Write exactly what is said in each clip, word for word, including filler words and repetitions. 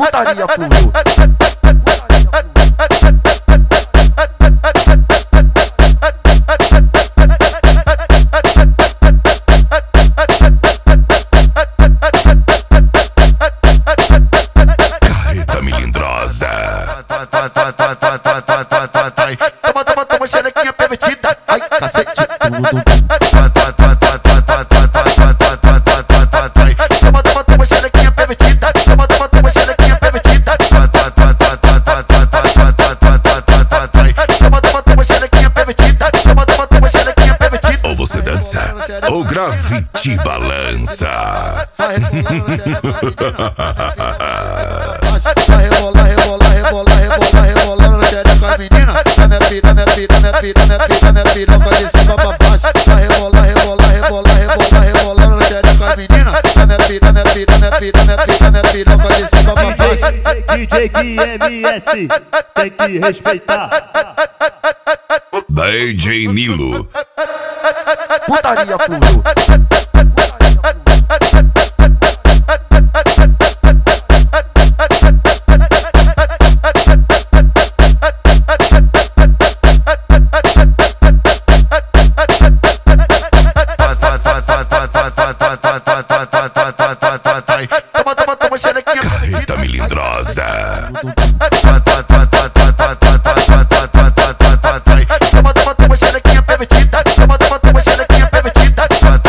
Putaria puro. Carreta melindrosa. Toma, toma, toma, xerequinha permitida. Ai, cacete, tudo. Toma, toma, toma, xerequinha permitida. Toma, toma, toma, xerequinha permitida. Toma, toma, toma, xerequinha permitida. Toma, toma, toma, xerequinha permitida. Ou você dança, ou grafite balança. Vai rebolar, rebolar, rebolar, rebolar, rebolar na xereca menina. Na minha pira, minha pira, minha pira, minha pira, minha piroca de cima pra baixo. Vai rebolar, rebolar, rebolar, rebolar, rebolar na xereca menina. Na minha pira, minha pira, minha pira, minha pira, minha piroca de cima pra baixo. D J que M S tem que respeitar. D J Nilo. Putaria puro. Toma, toma, toma, xerequinha Carreta melindrosa. Toma, toma, toma, xerequinha permitida. Toma, toma, toma, xerequinha permitida.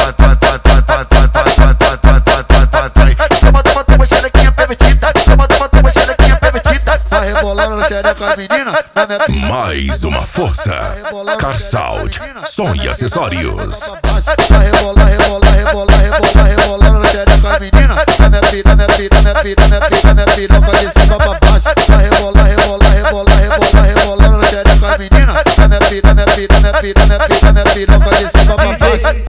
Toma, toma, toma, xerequinha permitida. Toma, toma, toma, xerequinha permitida. Vai rebolando na xereca menina. Na minha pira. Mais uma força. Carsound, som e acessórios. Vai rebolar, rebolar, rebolar, rebolar, rebolar na xereca menina. Na minha pira, minha pira, minha pira, minha pira, minha piroca de cima pra baixo. Vai rebolar, rebolar, rebolar, rebolar, rebolar na xereca menina. Na minha pira, minha pira, minha pira, minha pira, minha piroca de cima pra baixo.